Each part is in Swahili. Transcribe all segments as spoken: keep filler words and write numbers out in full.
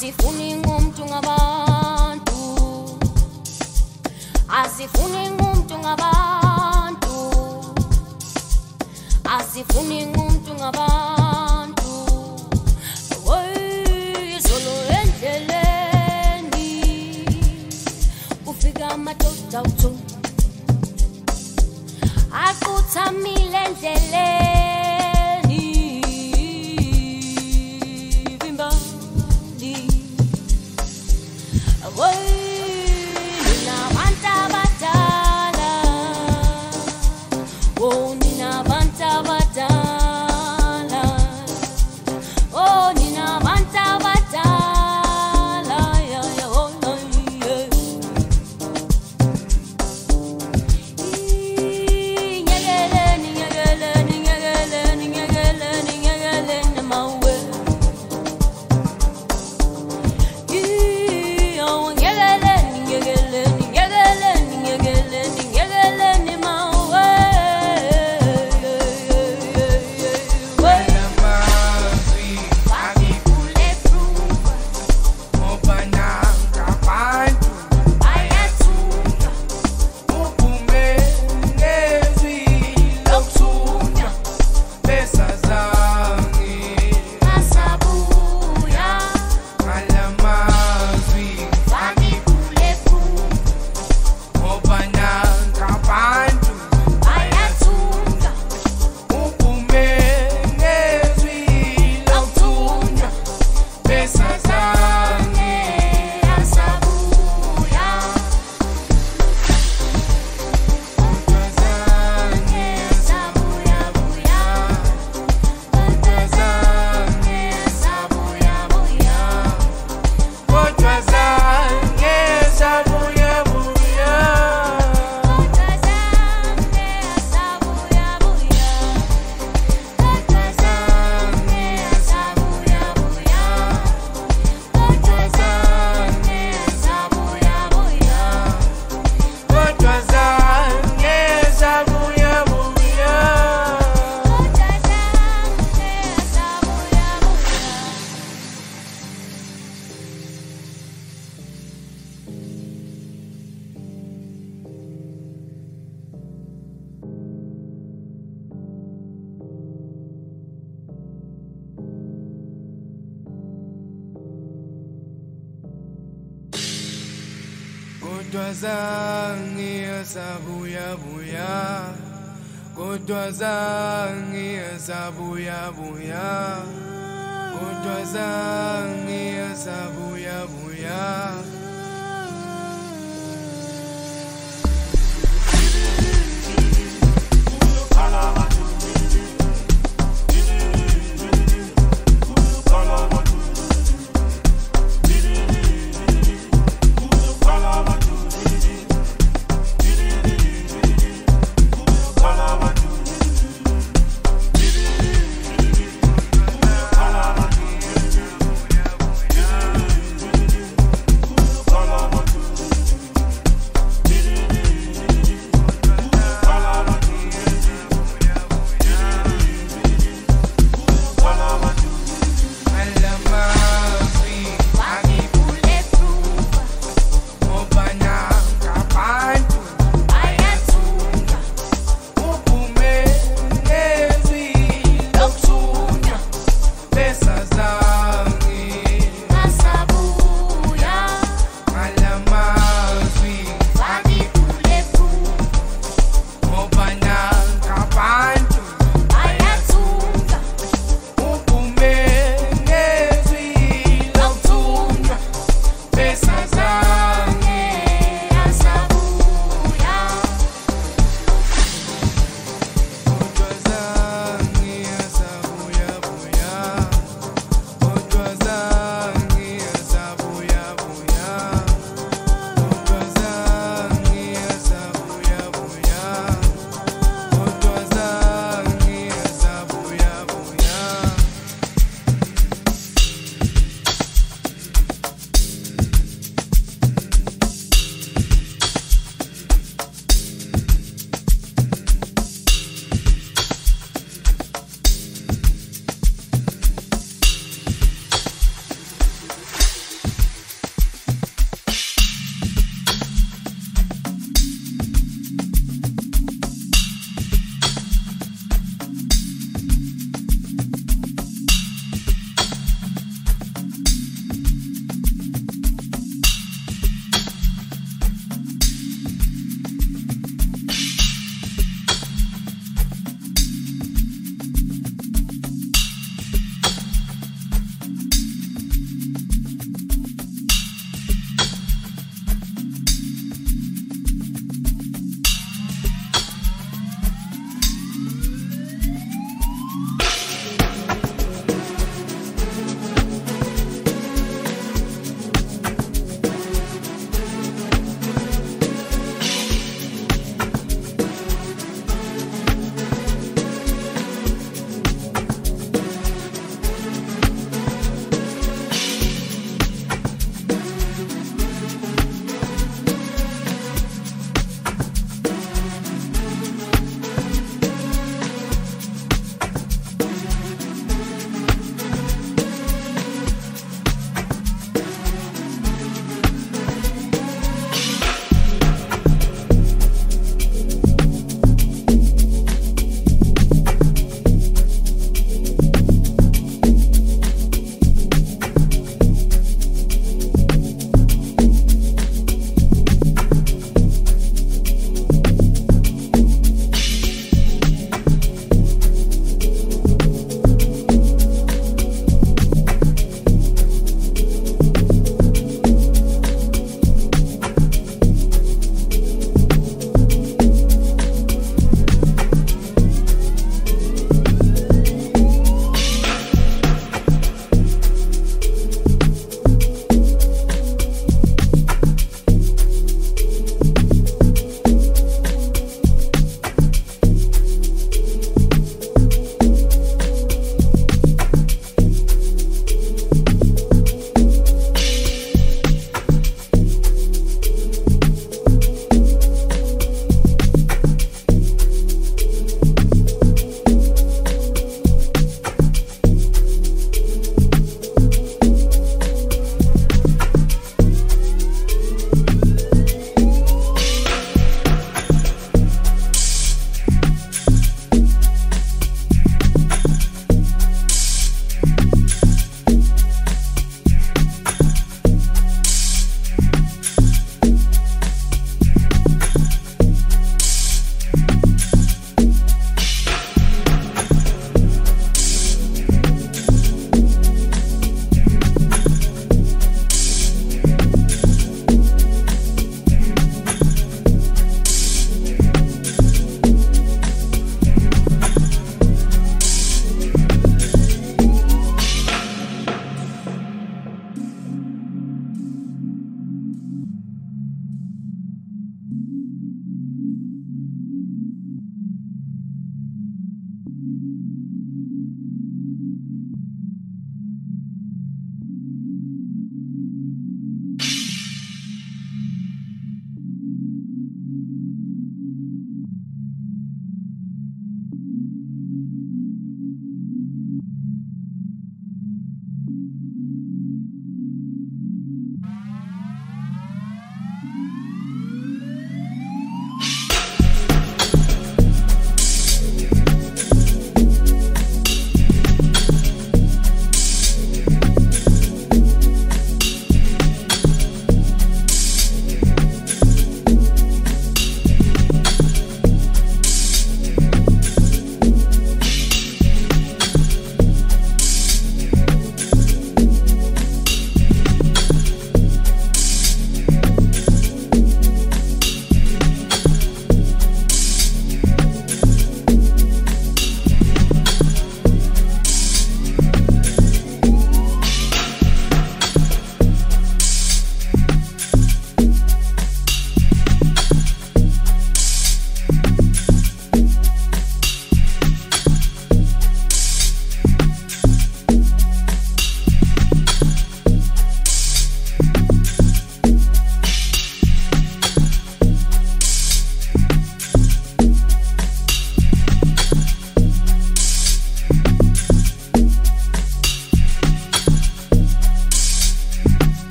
Asifuni ngumuntu ngabantu, asifuni ngumuntu ngabantu, asifuni ngumuntu ngabantu. Oy, solo endleleni ufika amadoda uthu aquthamile endleleni bimbali. Oy, nina abantu abadala, oh nina abantu abadala, oh nina abantu abadala, yeah, yeah, oh, yeah. Nyegeleni, nyegeleni, nyegeleni, nyegeleni, nyegeleni mawe. Oh, nyegeleni, nyegeleni, nyegeleni, nyegeleni, nyegeleni mawe. Kodwa zange asabuya buya, kodwa zange asabuya buya, kodwa zange asabuya buya.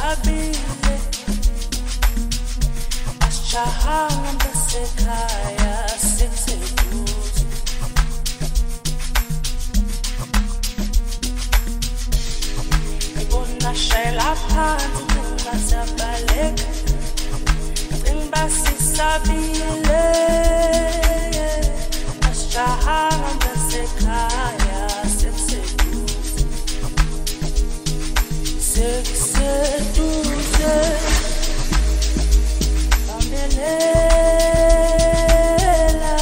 sesabile asijahanga sekhaya sekuseduze ibona shayela phansi kungasabaleka cimba sisabile asijahanga sekhaya sekuseduze sekuseduze bambelela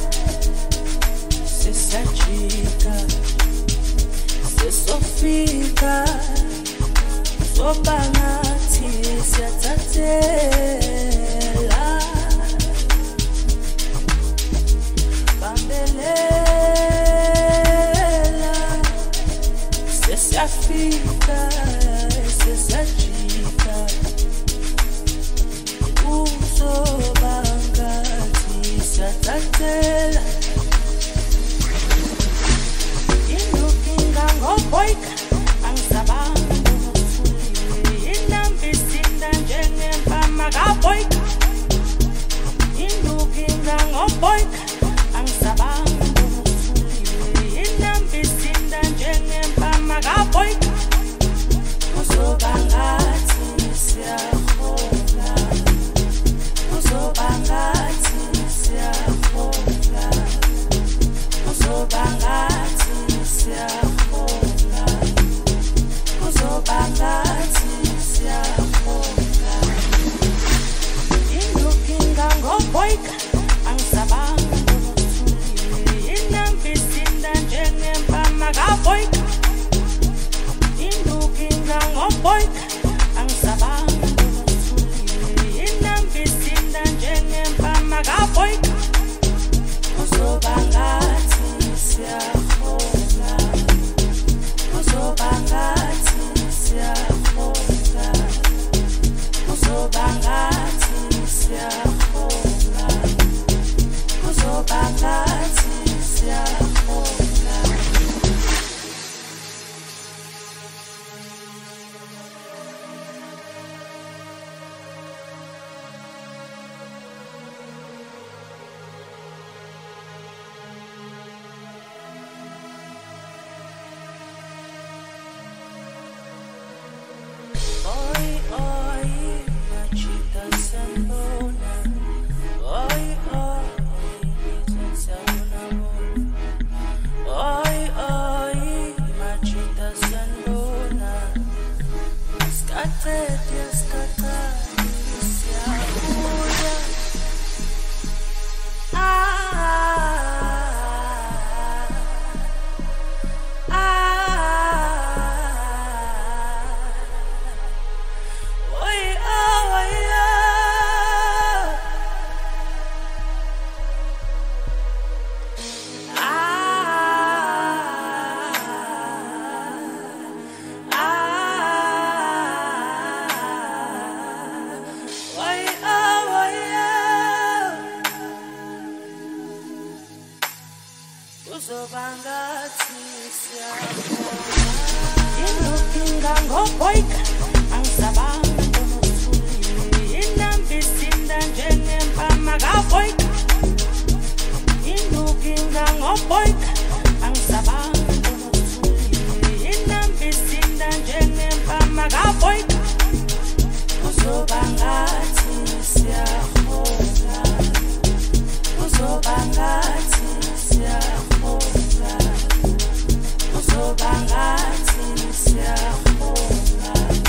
sesajika sesofika sobangathi siyathathela bambelela sesiyafika sesajika uzobangathi siyathathela indokinga ngoboyka angisabanga ngokufulile inambisinda njengempama kaboyka indokinga ngoboyka angisabanga ngokufulile inambisinda njengempama kaboyka uzobangathi siyahola uzobangathi siyahola uzobangathi siyahola uzobangathi siyahola indokinga ngoboyka angisabanga ngokufulile inambisinda njengempama kaboyka indokinga ngoboyka angisabanga ngokufulile inambisinda njengempama kaboyka uzobangathi siyahola uzobangathi siyahola uzobangathi siyahola uzobangathi siyahola Oi, oi, machita sambona. Oi, oi, machita sambona. Oi, oi, machita sambona. Skate, skate, siakuya. Ah, ah, ah. Uzobangathi siyahola indokinga ngoboyka angisabanga ngokufulile inambisinda njengempama kaboyka indokinga ngoboyka angisabanga ngokufulile inambisinda njengempama kaboyka uzobangathi siyahola uzobangathi siyahola uzobangathi siyahola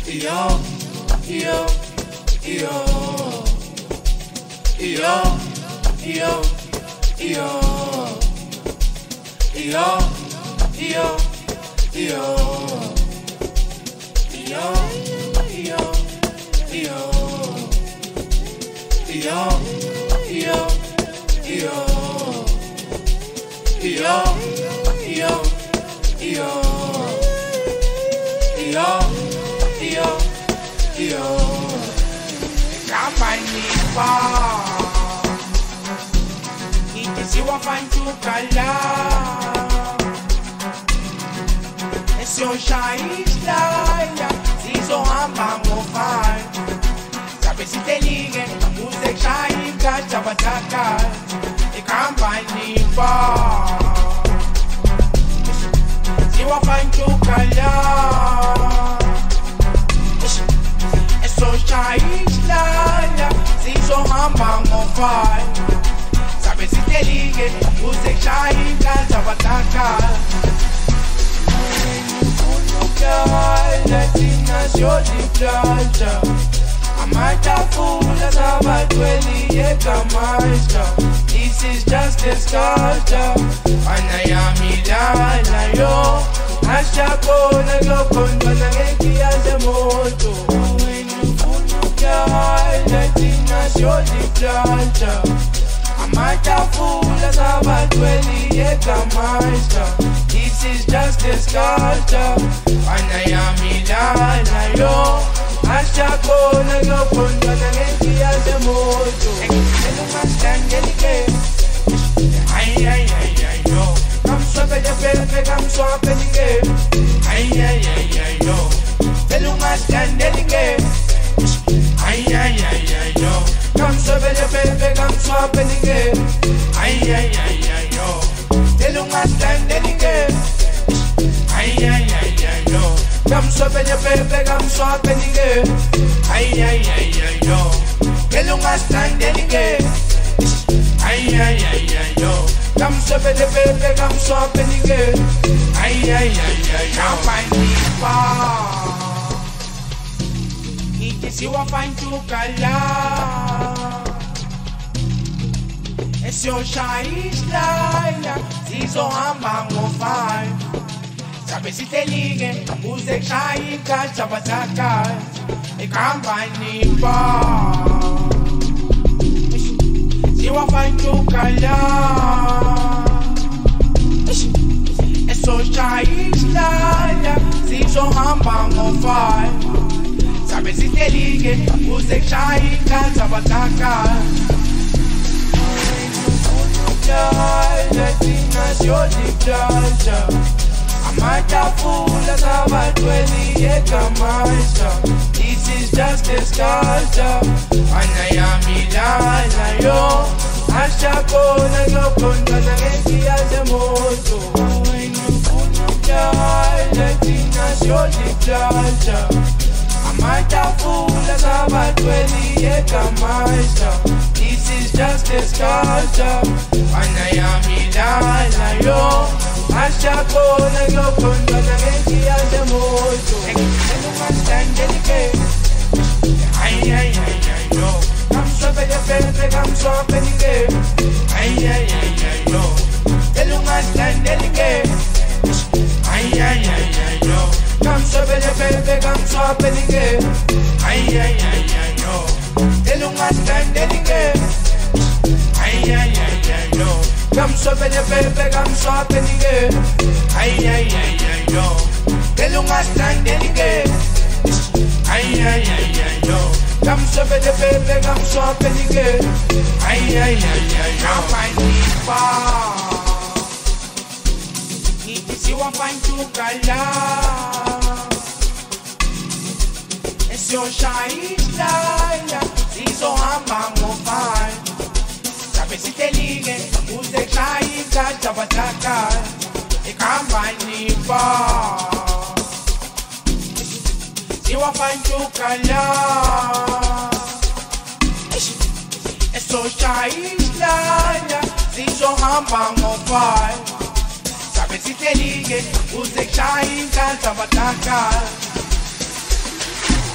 Yo, yo, yo, yo, yo, yo, yo, yo, yo, yo, yo, yo, yo, yo, yo, yo. Yo, yo, Kamanipa Ikisiwa fantukala Esyo shaishlaya Sizo hamba mofai Sabe sitelige Musek shaika chabataka Ikamanipa Siwa fantukala So shaishlaya Sizo hamba mofai Sabe sitelige Musek shaika chabataka Latina playa Amatafula sabatweli yekamaisha This is just a starter Anayamilana yo Ashakona yokondo na ngeki ya zemoto Latina playa Amatafula sabatweli yekamaisha This is just a starter Anayamilana yo Ashakona yokondo na ngeki ya zemoto Elungastangelike Ay ay ay ay yo Come swape de pepe, come swape the game Ay ay ay ay yo Elungastangelike Ay ay ay ay yo Come swape de pepe, come swape the game Ay ay ay ay yo Elungastangelike Ay ay ay ay yo Come swape de pepe, come swape the game Ay ay ay ay yo Elungastangelike Ay ay ay ay yo Come swape de pepe, come swape the game Ay ay ay ay yo Kamanipa Ikisiwa fantukala Esyo shaishlaya Sizo hamba mofai Sabe sitelige Musek shaika chabataka Ikamanipa Siwa fantukala Eso shaishlaya Sizo hamba mofai Sabe sitelige Musek shaika chabataka Latina playa Amatafula sabatweli yekamaisha This is just a starter Anayamilana yo Ashakona yokondo na ngeki ya zemoto Latina playa Amatafula sabatweli yekamaisha This is just a starter Anayamilana yo Ashakona yokondo na ngeki ya zemoto Elungastangelike Ay ay ay ay yo Come swape de pepe, come swape the game Ay ay ay ay yo Elungastangelike Ay ay ay ay yo Come swape de pepe, come swape the game Ay ay ay ay yo Elungastangelike Ay ay ay ay yo Come swape de pepe, come swape the game Ay ay ay ay yo Elungastangelike Ay ay ay ay yo Come swape de pepe, come swape the game Ay ay ay ay yo Kamanipa Ikisiwa fantukala Esyo shaishlaya Sizo hamba mofai Sabe sitelige Musek shaika chabataka Ikamanipa Siwa fantukala Eso shaishlaya Sizo hamba mofai Sabe sitelige Musek shaika chabataka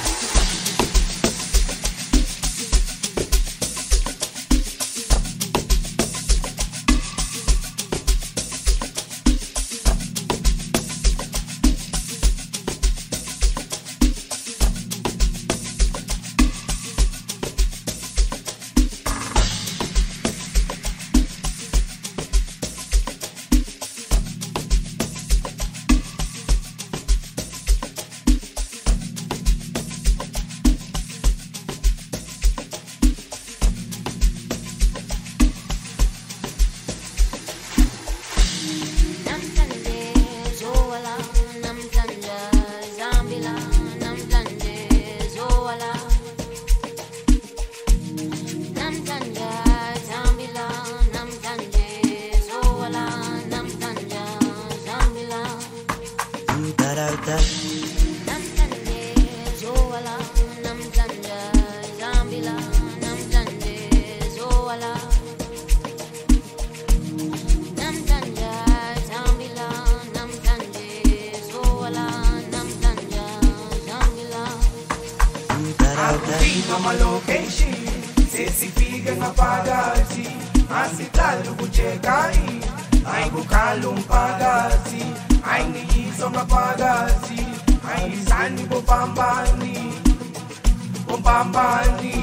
Akufika malocation sesifike ngaphakathi asiqala ukucheka ayikukhala umphakathi ayingiyizo ngaphakathi ayisani bopambani bopambani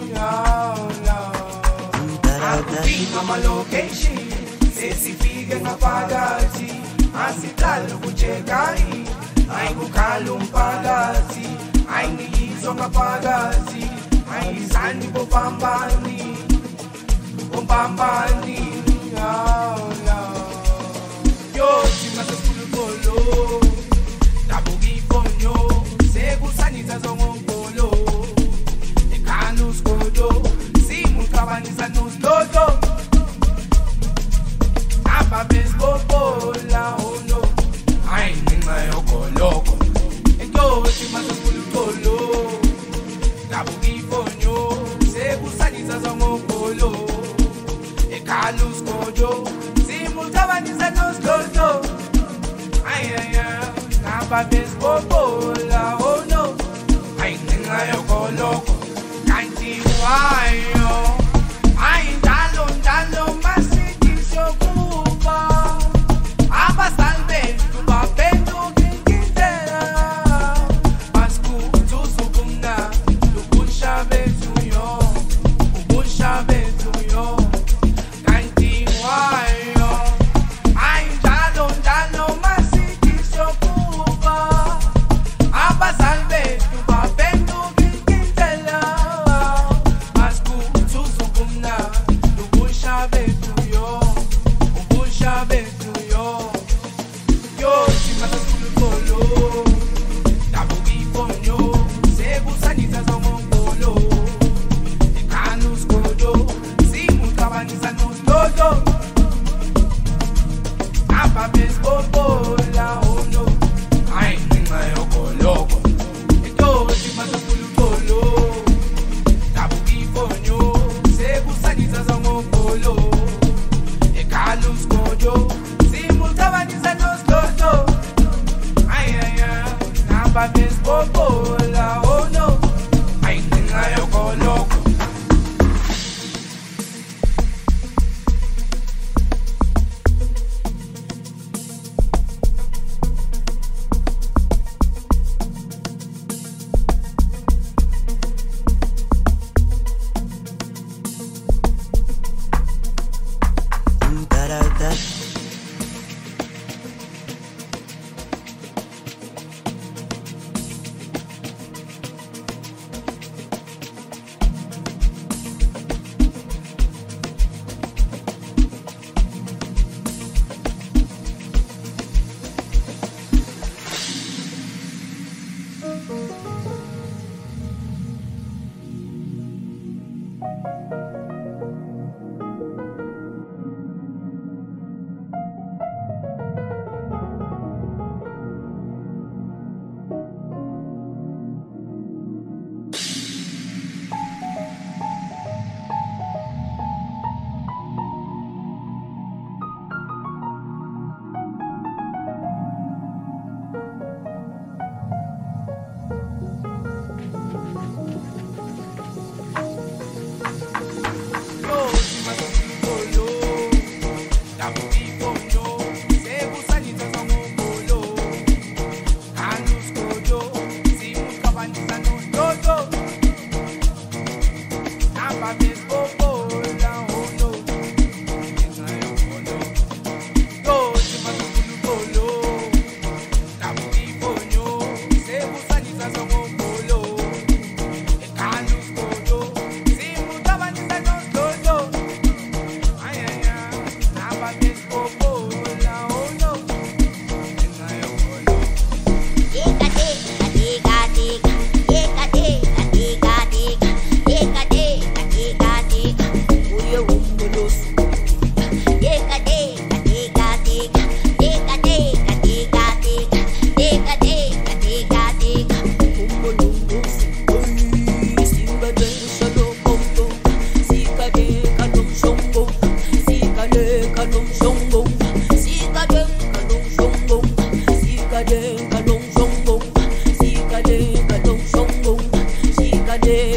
akufika malocation sesifike ngaphakathi asiqala ukucheka ayikukhala umphakathi ayingiyizo ngaphakathi ayisani bopambani bopambani yo simasesipulukolo dabukifonyo sekusanisa zongongolo ekhanu skodo simukabanisa noslodo ababesipopola ono ayingenxa yokoloko yo simasesipulukolo dabukifonyo sekusanisa zongongolo ekhanu skodo simukabanisa noslodo ayaya ababesipopola ono ayingenxa yokoloko kanti wayo ayindalo ndalo masikishokuba abazali bethu baphenduka inkindlela basikuzuza ubumnandi ubusha bethu yo ubusha bethu yo kanti wayo ayindalo ndalo masikishokuba abazali bethu baphenduka inkindlela basikuzuza ubumnandi ubusha bethu yo ubusha bethu yo yo simasesipulukolo dabukifonyo sekusanisa zongongolo ekhanu skodo simukabanisa noslodo ababesipopola ono ayingenxa yokoloko eto simasesipulukolo dabukifonyo sekusanisa zongongolo ekhanu skodo simukabanisa noslodo ayaya ababesipopola ono ayingenxa yokoloko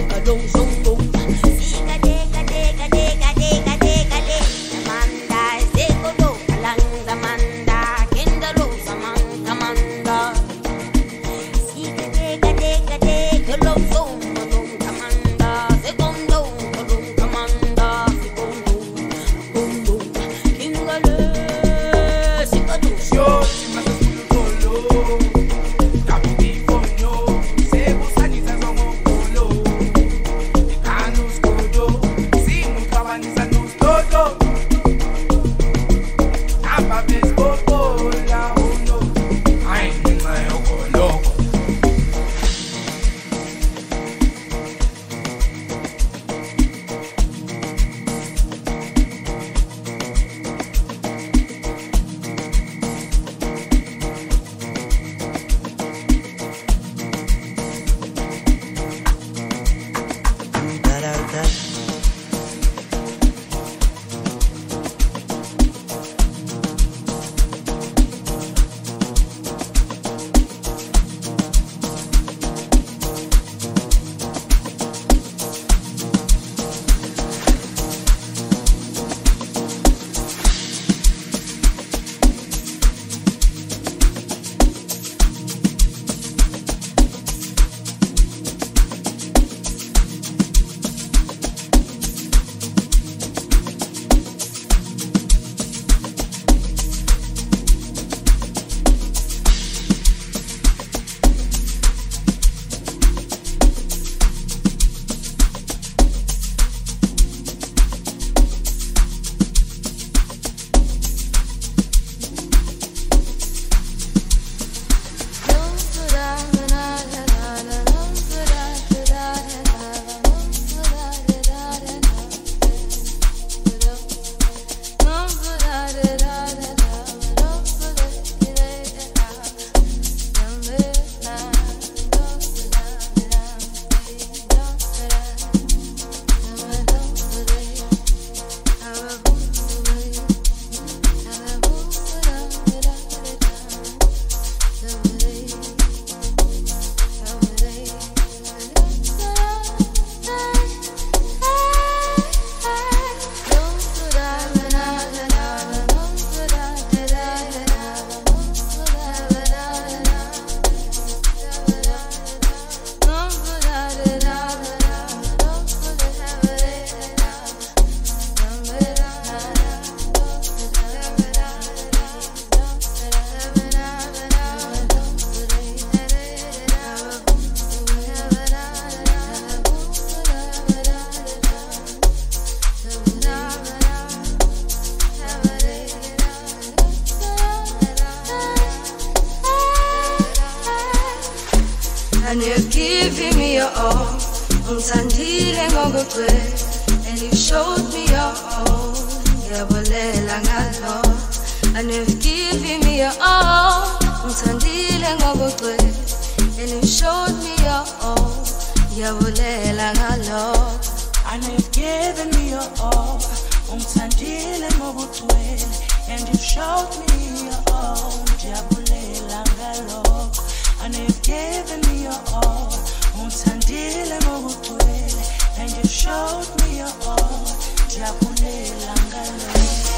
And you're giving me your all. Ungithandile ngokugcwele. And you showed me your all. Ngiyabolela ngalo. And you've given me your all. Ungithandile ngokugcwele. And you showed me your all. Ngiyabolela ngalo. And you've given me your all. Ungithandile ngokugcwele. And you showed me your all. Ngiyabolela ngalo. And you've given me your all. Ungithandile ngokugcwele. And you showed me your all. Ngiyabolela ngalo.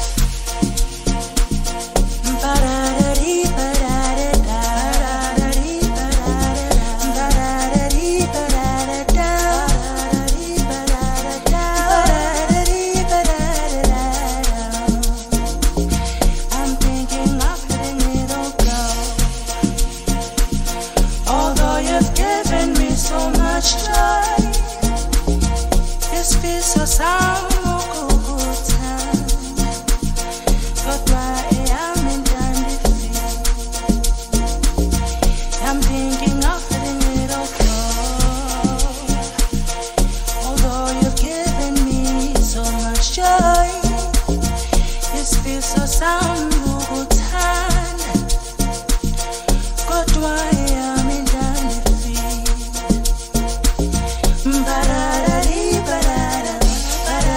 Ba-da-da-dee, ba-da-da-da, da-da-dee, ba-da-da-da, da-da-dee, ba-da-da-da, da-da-dee, ba-da-da-da, da-da-dee, ba-da-da-da. I'm thinking of letting it all go. Although you've given me so much joy, this piece of sound Ba-da-da-dee, ba-da-da, ba-da-da.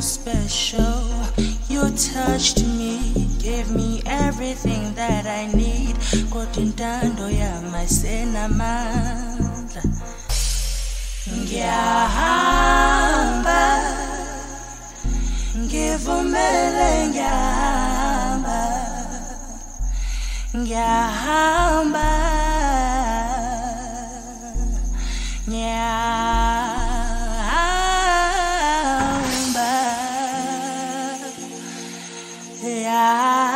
special. You touched me, gave me everything that I need. Kotintando ya masena mandla. Ngiyahamba, ngivumele ngiyahamba, ngiyahamba, ngiyahamba, yeah,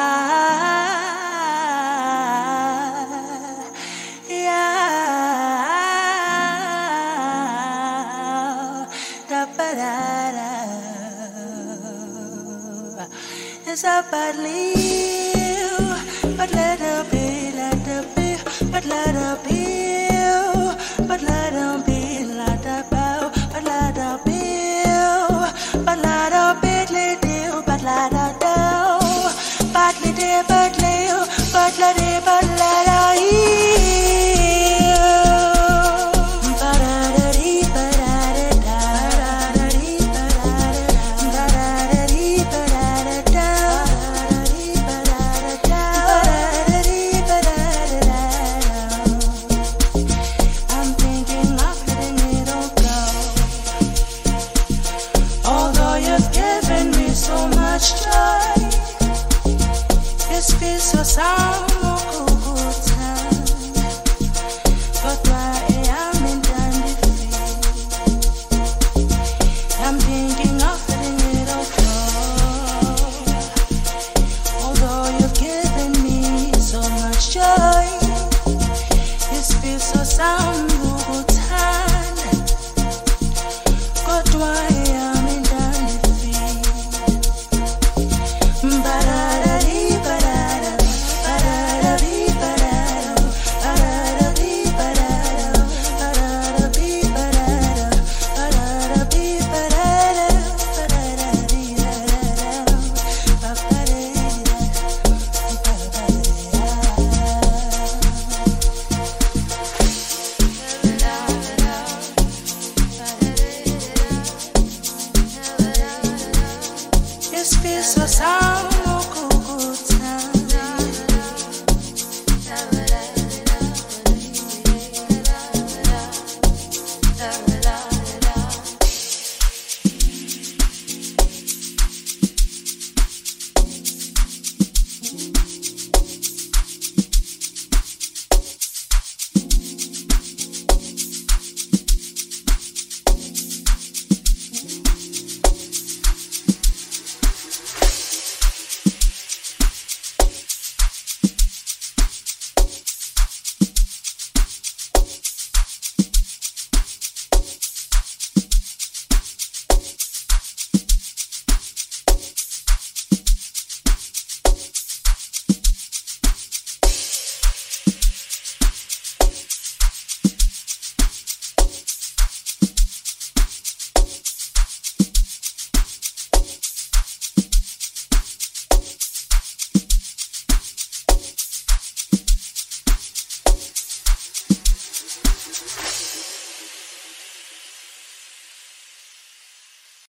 yeah, da ba da da. It's a bad live, but let her be, let her be, but let her be, but let her be, let her bow, but let her be, but let her be, let her, but let her do, but let her, but let her, but let her, but let her heal. This feels so sound.